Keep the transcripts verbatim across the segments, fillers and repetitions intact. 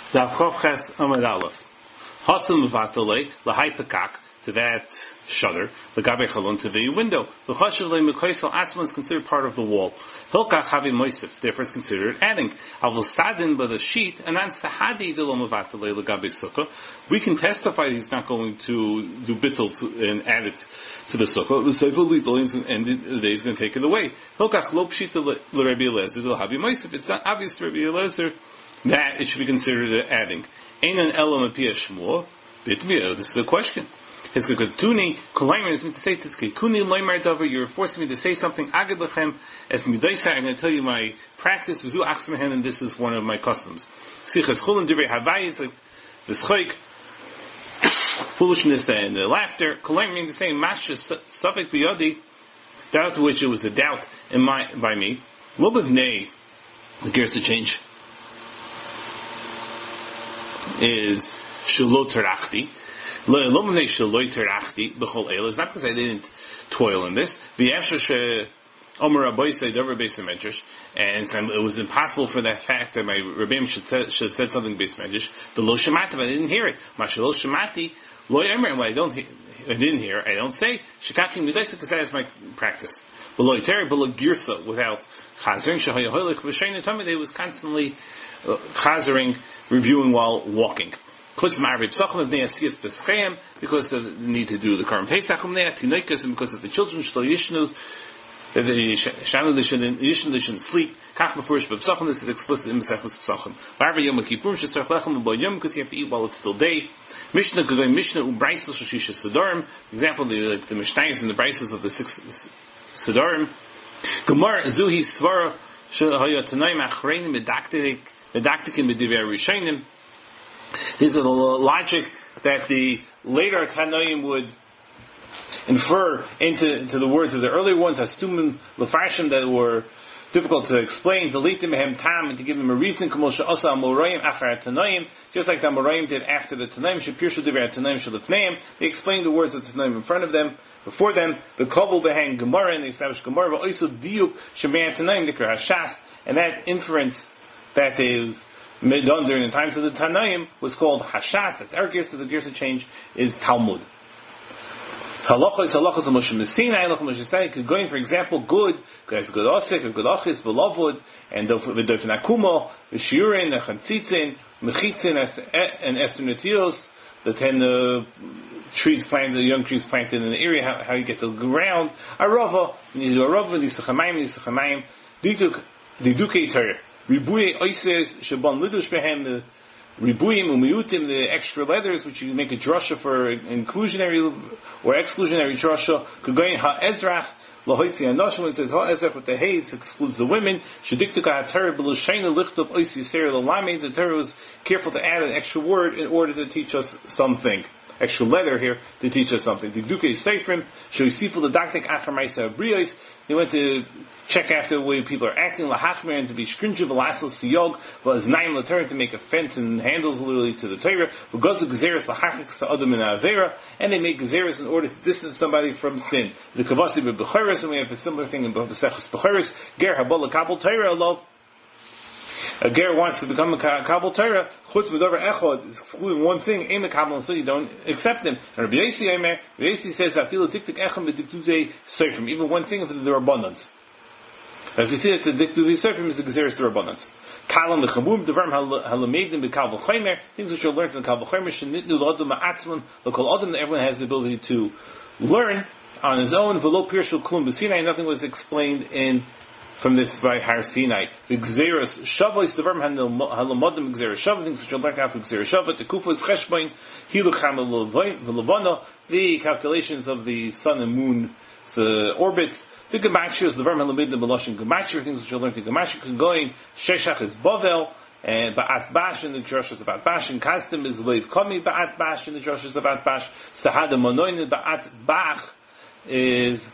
Daf Chof Ches Amud Aleph. Hasan Mevatalei Lahai Pekak, to that shutter, the Gabe Chalon, to the window. The Chashav Le Mekoisel Asman is considered part of the wall. Hilkach Havi Moisef, therefore is considered adding. Avul Sadin by the sheet, and then Sahadi de Lo Mevatalei Lagabe Sukkah. We can testify he's not going to do bittul to, and add it to the Sukkah. The Sukkah Little and the day is going to take it away. Hilkach Lo Pshita Le Rabbi Eliezer Lo Havi Moisef. It's not obvious to Rabbi Eliezer that it should be considered adding. Ein an elam apia shmua bitmia. This is a question. His kakatuni kolaymer is meant to say to kuni loymar davar. You're forcing me to say something. Agad lechem as midaisa. I'm going to tell you my practice. V'zu achsmehen, and this is one of my customs. Sichas chulin divrei havai is like the schoik, foolishness and the laughter. Kolaymer means to say masha safek biyadi, that to which it was a doubt in my by me. Lo b'vnei, the gears to change. Is shalot terachti. Lomnei shalot terachti b'chol el. It's not because I didn't toil in this. V'yafsher she omer rabbi say davar beis medrash, and it was impossible for that fact that my rebbeim should say, should have said something beis medrash. The lo shemati, but I didn't hear it. Ma shelo shemati lo yomer, and when I don't, I didn't hear, I don't say shekakim midaisa, because that is my practice. Below teri, below girsa, without chazering shehayaholik v'shein tamid, they was constantly Uh, chazering, reviewing while walking. Because of the need to do the Karm Pesach, and because of the children, that the Shana they shouldn't they shouldn't sleep. Kach before Shbab this is explicit in Mesechus Pesachim. Barber Yom Kippur Shestar Lechem Bo Yom, because you have to eat while it's still day. Mishnah Gedoy Mishnah Ubraisel Shisha Sedarim. For example, the like the Mishnayos and the Braisos of the six Sedarim. Gemara Zuhi Svara Shehaya Tanoim Achreinim Medaktik. These are the logic that the later Tanoim would infer into, into the words of the earlier ones, Hastumim Lefashim, that were difficult to explain, the Litim Mehem Tam, and to give them a reason, just like the Amoraim did after the Tanoim, Shapir Shadivar Tanoim Shalifneim, they explained the words of the Tanoim in front of them, before them, the Kobul Behang Gemara, and they established Gemara, but also Diuk Shemei Tanoim, Dikar Hashas, and that inference that is done during the times of the Tanaim was called Hashas. That's our gears, so the gears to change is Talmud. Halachos, halachos, Moshe Messina, halachos, Moshe Messina, could go in, for example, good, because good osik, or good ochis, beloved, and v'dofen akumo, v'shiurin, v'chanzitzin, mechitzin, and Esther Netios, the ten uh, trees planted, the young trees planted in the area, how, how you get the ground, arava, you do arava, nisachamayim, nisachamayim, diduk, didukei Torah. Ribuye oises shaban lidush behem, the ribuyim umiyutim, the extra letters which you make a drasha for inclusionary or exclusionary drasha. Kugayin ha ezrach lahoitzi anoshim, when it says ha ezrach with the hay, it excludes the women. Shadiktuka ha Torah b'l'sheina lichtov oisi yisera l'lamei. The Torah was careful to add an extra word in order to teach us something. Extra letter here to teach us something. Dikduke seifrim shoyisifu l'daktik achar ma'isa abriyos. They went to check after the way people are acting, lahachmer, and to be stringent, v'lasel siyog, v'aznaim l'Torah, to make a fence and handles literally to the Torah, v'gozu gzeres lahachik sa'adam in avera, and they make gzeres in order to distance somebody from sin. The kavasi b'becheres, and we have a similar thing in B'seches Becheres, ger habol l'kabel Torah alov. A ger wants to become a kabel Torah, chutz b'dover echod, excluding one thing, aim a kabel, so you don't accept him. And Rabbi Yossi Eimer, Rabbi Yossi says, afilu tiktik echad b'diktutei seifrim, even one thing of the abundance. As we see that the diktutei seifrim is the gzeres to abundance. Kalam l'chamum, devarim halamedim b'kal v'chaymer, things which are learned from the kal v'chaymer, shenitnu l'odom ha'atzman, l'kol odom, that everyone has the ability to learn on his own, v'lo pirshul klum b'sinai, nothing was explained in from this by Har Sinai. The Gzeres Shavos, the verb Halamodim Gzeres Shav, things which are learned out from Gzeres Shav, the Kufos Cheshbain, Hilucham V'Levana, the calculations of the sun and moon uh, orbits, the Gematria, the verb Halamodim Beloshin Gematria, things which are learned in Gematria, Going, Sheshach is Bavel, and Ba'at Bash in the Josh is about Bash, and Kastim is Leiv Komi, Ba'at Bash in the Josh is about Bash, Sahada Monoin, Ba'at Bach is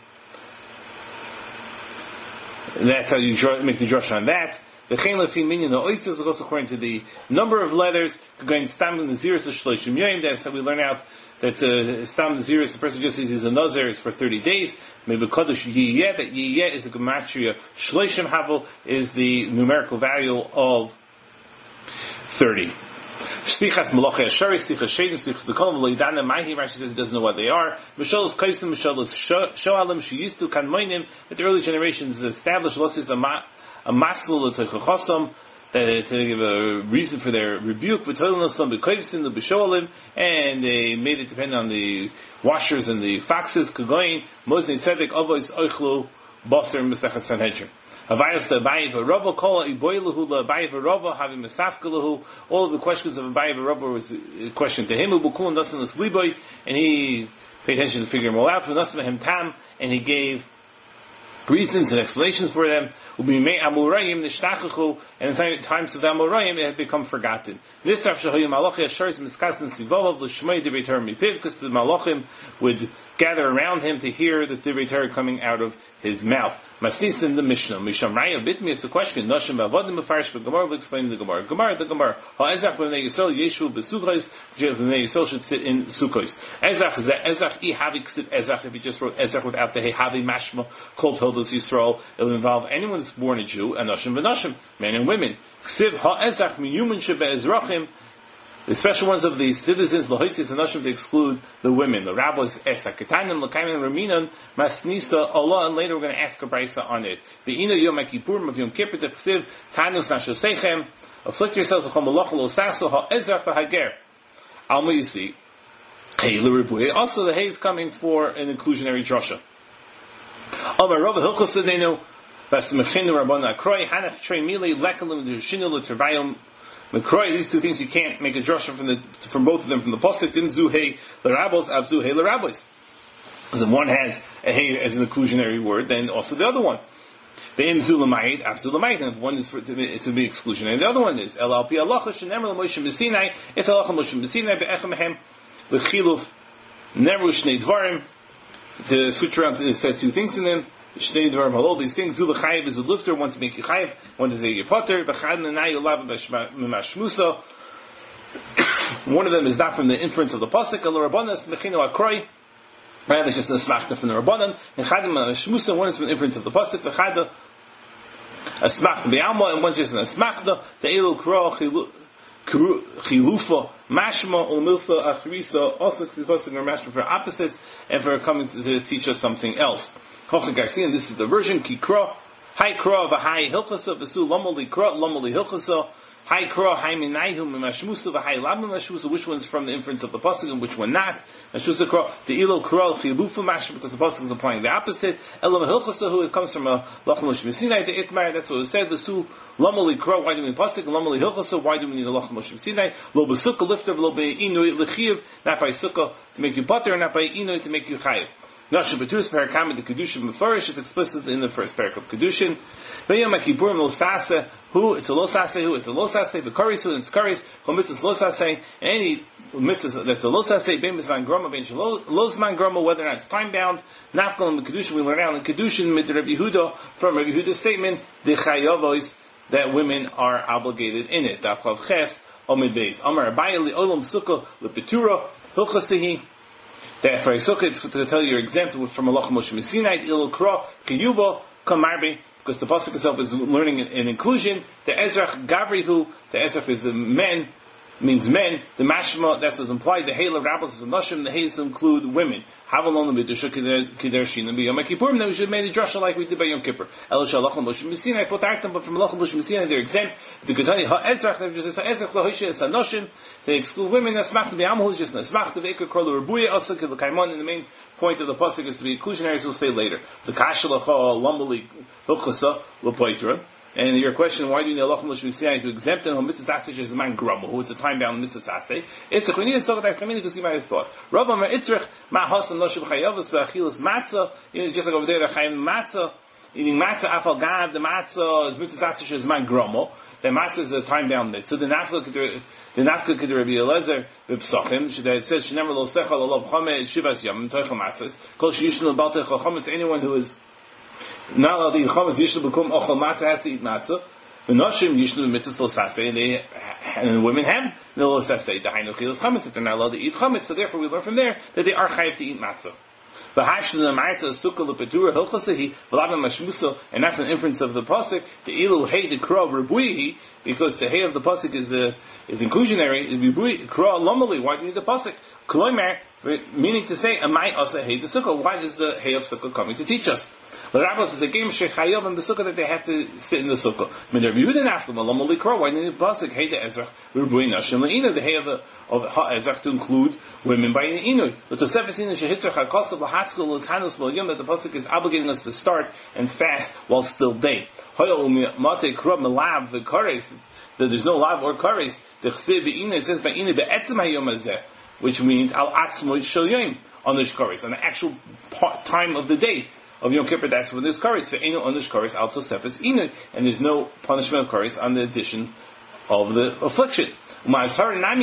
that's how you draw, make the drush on that. The chen lefi minyan ha'oisos goes according to the number of letters. Going stam in the zeros of shloshim yoyim. That's how we learn out that uh, stam the zeros. The person just says he's a nazir is for thirty days. Maybe kodesh yiyeh. That yiyeh is a gematria. Shloshim havel is the numerical value of thirty. Sichas Malachi Ashari, Sichas Shedim, Sichas Dekom, Leidana Mahi, Rashi says he doesn't know what they are. Mishalos Kaisim, Mishalos Shoalim, she used to Kanmoinim, that the early generations established Losis a Masl, a Teichachosam, that to give a reason for their rebuke, V'toilanasam, B'koivsin, the B'shoalim, and they made it depend on the washers and the foxes, Kagoin, Mozni Tzedek, Avos, Oichlu, Basar, Mesechas Sanhedrin. Avayos the Abayi v'Rava Kol Iboilahu la Abayi v'Rava having Mesafkalahu. All of the questions of Abayi v'Rava was a question to him. Ubukulun Nasan L'Sliboy, and he paid attention to figure them all out. V'Nasan V'Hem Tam, and he gave reasons and explanations for them. Ubimei Amurayim Nishtachachu, and in times of the Amurayim it had become forgotten. This Rav Shehoyim Malachi Asharis Miskasin Sivov L'Shmei Divrei Torah Mipiv, because the Malachim would gather around him to hear the Divrei Torah coming out of his mouth. Masnis in the Mishnah. Misham Raya Bitmi, it's a question. Nashim Bavodim Mefarish Gemara will explain the Gemara. Gemara, the Gemara. Ha'ezach b'nei Yisrael Yeshu b'Sukkos, b'nei Yisrael should sit in Sukkos. Ezach, Ezach, Ihavi sit Ezach, if he just wrote Ezach without the Hehavi Mashma, called Hildos Yisrael, it'll involve anyone that's born a Jew, and Nashim v'Nashim, men and women. Ksiv Ha'ezach miyumin shebe'ezrachim, the special ones of the citizens, Lahoisis and Nashim, to exclude the women. The rabbis, Esak, Ketanim, Lakaiman, Raminan, Masnisa, Allah, and later we're going to ask a brisa on it. The Ina Yom HaKippurim of Yom Kippur, Teksiv, Tanus Nashosechem, afflict yourselves, Chom Malach, Lo Sasso, HaEzrach, V'Hager. Alma, you see, Hey, L'Ribuye. Also, the Hey is coming for an inclusionary drasha. Amar Rava Hilchos Adenu, Vasmechinu Rabbana Akroi, Hanach Trei Mili, Lekalim, Dushinu, L'Tervayim, McCroy, these two things you can't make a drasha from the from both of them from the pasuk. Din zu hey l'rabos, av zu hey l'rabos. So one has a hey as an inclusionary word, then also the other one. Ve'im zu l'mayit, av zu l'mayit. And one is for to be, to be exclusionary, and the other one is el al pi halacha shenemer l'moshe b'sinai. It's halacha moshe b'sinai be'echem mehem l'chiluf neru shnei dvarim. To switch around, it said two things in them. Shnei dvarim halol. These things zu l'chayiv is a lifter. One to make you chayiv, one to say you potter. B'chad nanai yolav b'mashmusa. One of them is not from the inference of the pasuk. El rabbanas mechinu akroi. Rather, it's just a smachta from the rabbanan. And chad mashmusa. One is from the inference of the pasuk. V'chad a smachta be'alma, and one's just a smachta. The elu kro chilufa mashma ul milsa achrisa. Also, it's supposed to be mashma for opposites and for coming to, to teach us something else. And this is the version. Ki kro, hai kro v'hai hilchasa v'su lomali kro lomali hilchasa. Hai kro hai minayhu mimashmusa v'hai lab mimashmusa. Which one's from the inference of the pasuk and which one not? Mashmusa kro the ilo kro chilufa mashma, because the pasuk is applying the opposite. Elam hilchasa, who it comes from a lachem moshe b'sinai the itmar. That's what it said. V'su lomali kro. Why do we need pasuk? Lomali hilchasa. Why do we need a lachem moshe b'sinai? Lo b'sukkah lifter lo be'inu lechiv. Not by sukkah to make you butter, and not by inu to make you chayiv. Nashim Betus Parakam, the Kedushin Mefarish is explicit in the first parak of Kedushin. V'yom HaKippurim Lo Saseh, who it's a Lo Saseh, who it's a Lo Saseh, the Karis, who it's Karis, who mitzvahs Lo Saseh, any mitzvahs that's a Lo Saseh, Ben Mizvan Groma, Ben Shelo Zman Groma, whether or not it's time bound. Nafkal and Kedushin, we learn out in Kedushin, mit Rabbi Yehuda, from Rabbi Yehuda's statement, the Chayavos, that women are obligated in it. Daf Chav Ches, Omid Beis. Amar Abaye Li Olam Sukkah, Li Petura, Hilchasihi, that for a sukkah, it's to tell you you're exempt from Allah Moshe Messinai, Ilu Kro, Kiyubo, Kamarbi, because the pasuk itself is learning an inclusion. The Ezrach Gavrihu, the Ezrach is a men, means men. The Mashma, that's what's implied. The Hail of Rabbis is a Nashim, the Hail to include women. Havalon B'Dusha Kedershin and B'Yom HaKippurim, then we should have made a drasha like we did by Yom Kippur. El Shalach Moshe Messinai, Potartam, but from Allah Moshe Messinai they're exempt. The Ketani HaEzrach, they just say HaEzrach Lahoisha is HaNoshim, they exclude women. Asmach to B'Yam, who's just Asmach to V'Ikar Krol Rebuya, Asuk L'Kaimon, and the main point of the pasuk is to be inclusionary, as we'll say later. The Kasha L'Cha Lomali Hilchasa L'Poitra. And your question, why do you need Allah Moshe Messinai to exempt him? Mitzvah Saseh is a man grumble, who is a time-bound Mitzvah Saseh. It's a we need to talk about that because you might have thought. Rav Amar Itzrich, Ma Hasan Noshev Chayavos V'Achilas Matzah, you know, just like over there, they're Chayim Matzah, eating Matzah, Afal Gav, the Matzah, is Mitzvah Saseh is man grumble. The Matzah is a time-bound Mitzvah. The Nafka the Nafka Kedr Rabbi Eliezer, V'Psachim, that it says, Shenemer Lo Sechal Olav Chomeh, Shivas Yom, Toicha Matzahs, Kol Sheyishnu L'Bal Teichel Chometz, anyone who is not allowed to eat Chometz, Yishnu B'Kum Ochel Matzah, has to eat Matzah. The Noshim Yishnu Mitzvahs Lo Saseh, and they, and women have the Lo Saseh, the Hainu Chilas Chametz, that they're not allowed to eat Chametz, so therefore we learn from there that they are chayiv to eat matzah. V'hashna ma'ita sukkah lepetura hilchasehi v'lavim mashmusa, and not an inference of the pasuk. The ilu hey the kra rebuihi, because the hey of the pasuk is uh, is inclusionary. Rebuihi kra lomali. Why do you need the pasuk? Kloimer, meaning to say, amai asa hey the sukkah. Why is the hey of sukkah coming to teach us? The rabbis is a game shechayav in the sukkah that they have to sit in the sukkah. When they're Yehuda naflam lomali kra, why do you need the pasuk hey the ezrach rebuihi nashim leina, the hey of the of ha ezrach to include women by the inui. But to sefesina shehitzach hakasav lahaskal is hanus b'yom, that the pasuk is obligating us to start and fast while still day. Hoyol mate krab melav the kares, that there's no lav or kares. The chsev beina, it says by ina be'etzem hayom hazeh, which means al atzmoy shel yom, on the kares, on the actual part, time of the day of Yom Kippur. That's when there's kares. Ve'enu on the kares also sefes ina, and there's no punishment of kares on the addition of the affliction. There's also not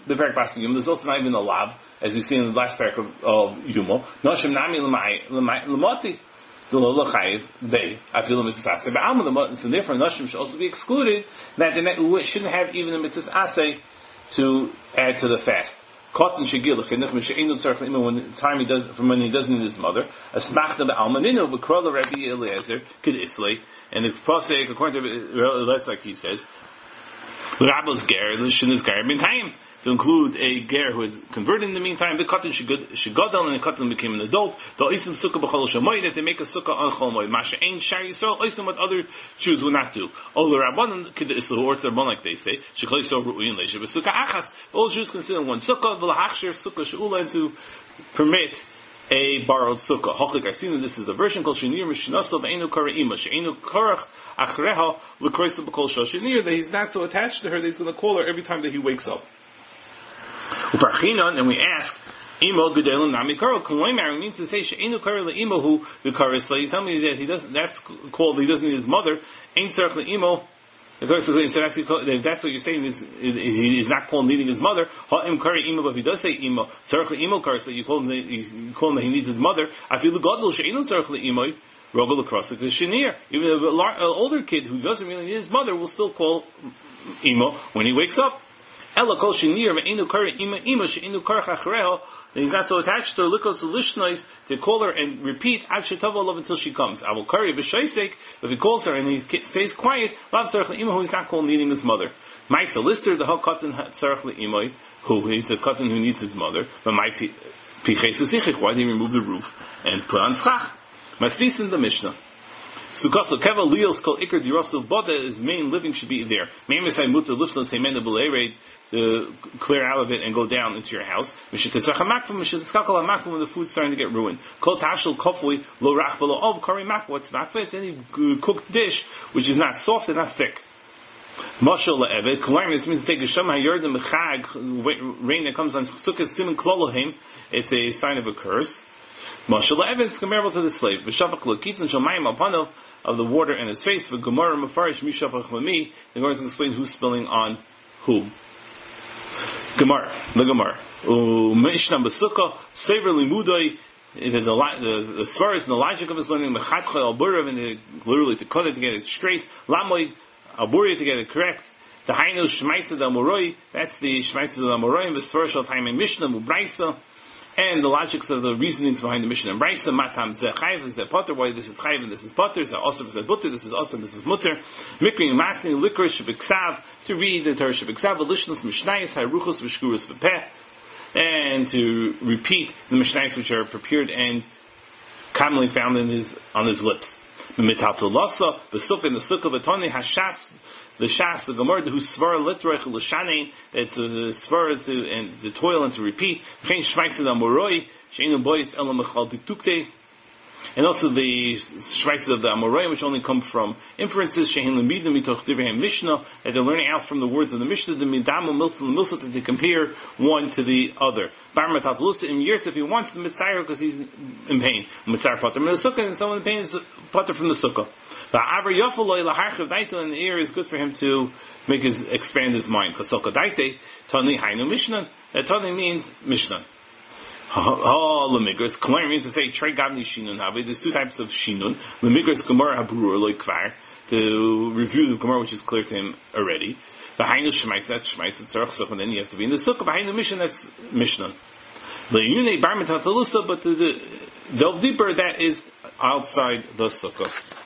even a lav, as we see in the last paragraph of Yumo. Noshim nami l'mati l'chayiv bei afilu mitzvah asay be'alma. So therefore, noshim should also be excluded, that they shouldn't have even a mitzvah asay to add to the fast. Cotton shegil l'chinuch m'she'enu tzarich l'imah, when the time he does, from when he doesn't need his mother. Asmachta be'alma ninu v'kro l'Rabbi Eliezer kid islay, and the pasuk according to Eliezer, like he says, Rabba's ger, l'shin is ger bin time, to include a ger who is converted in the meantime. The cotton shegadol, and the cotton became an adult. The oisim sukkah b'chol shamoy, that they make a sukkah on chol moed. Masha ein shar yisrael oisim, what other Jews will not do. All the rabbanon kid islu, or the rabban, like they say, shechol yisrael ru'uyin leisha b'sukkah achas. All Jews consider one sukkah v'lahachshir sukkah she'ula, and to permit a borrowed sukkah. Hochlik Arsina, this is the version called Shinir Mishinasov Einu Karaima, Sheinu Karach Achreha L'Kroisa B'Kol Shinir, that he's not so attached to her that he's going to call her every time that he wakes up. Uparchinon, and we ask, Imo Gedelim Nami Karo, Kuloimar, means to say Sheinu Kara L'Imo Hu the Karisla. You tell me that he doesn't, that's called, he doesn't need his mother. Ein Tzarech L'Imo. Of course, that's what you're saying is, he is not called needing his mother. Ha'im kari imo, but if he does say imo, tzarech le'imo kari, so you call him, you call him that he needs his mother. I feel the godel she'inu tzarech le'imo, rogel l'krosik l'shenir. Even an older kid who doesn't really need his mother will still call imo when he wakes up. Ela kol shenir ve'inu kari imo imo she'inu karach achreho. And he's not so attached to her, likos lishnois, to call her and repeat ad shetavo love until she comes. I will carry b'shaisek, if he calls her and he stays quiet, lav tzarech le'imo, who is not called needing his mother. Maisa lister, the whole katan tzarech le'imo, who he's a katan who needs his mother. But my pichesu sichik, why did he remove the roof and put on schach? Maslis in the Mishnah. Sukkasa keva lios kol ikar dirasul boda, his main living should be there. Me'emes ha'muta lifnos ha'mena b'le'ered, to clear out of it and go down into your house. When the food's starting to get ruined. Kol tashel kofui lo rach v'lo ov kari makva. What's makva? It's any cooked dish which is not soft and not thick. Mashal le'evet. Kolarim, this means to take a shem ha'yerdim mechag, rain that comes on sukkah simen klolohim. It's a sign of a curse. Mashal le'evet is comparable to the slave. V'shavak lokitan shomayim alpanov, of the water in his face. V'gomar mefarish mishafach l'mi. The Gemara is going to explain who's spilling on who. Gemara, the Gemara. Mishnah B'Sukkah, Sever Limudai, the the the svaras and the logic of his learning, Mechatcha Al Burav, and literally to cut it to get it straight, Lamoid Al Buria to get it correct. The Hainu Shmaitza Al Moroi, that's the Shmaitza Al Moroi, and the Svar Shal Time in Mishnah Mubraisa, and the logics of the reasonings behind the Mishnah and Braisa. Matam Zeh Chayv, Zeh Potter, why this is Chayv and this is Potter, Zeh Osir, Zeh Butter, this is Osir, this is Mutter. Mikri Masni, Licorice, Shebiksav, to read the Torah Shebiksav, Lishnus, Mishnayis, Hayruchus, Vishkurus, Vepeh, and to repeat the Mishnayis which are prepared and commonly found in his, on his lips. Mitatul Lasa, Besuk in the Sukkah, Betoni, Hashas, the Shas, the Gemara, who's Svar Litrech, L'shanein, that's the Svar to, and the toil and to repeat. Chen Shmaisa da Moroi, Sheinu Bois, Elam Echal Diktukte, and also the Shmaisa of the Amoroi, which only come from inferences, Shehin Lemidim, Mitoch Divrei Mishnah, that they're learning out from the words of the Mishnah, the Midamu, Milsa, and Milsa, that they compare one to the other. Bar Matat Lusa, in years, if he wants the Mitzayr, because he's in pain. Mitzayr Potter, and the Sukkah, and someone in pain is Potter from the Sukkah. The Avar Yafaloi Laharchav Daito, in the ear is good for him to make his, expand his mind. Kasoka Daite, Tani Hainu Mishnah, that Tani means Mishnah. Oh, Lemigros, Klamar means to say, Trey Gavni Shinun Havi, there's two types of Shinun. Lemigros Gemara Habrur, like Kvar, to review the Gemara which is clear to him already. The Hainu Shemais, that's Shemais, it's Tzarech, and then you have to be in the Sukkah. The Hainu Mishnah, that's Mishnah. The Yune Bar Metatalusa, but to the, delve deeper, that is outside the sukkah.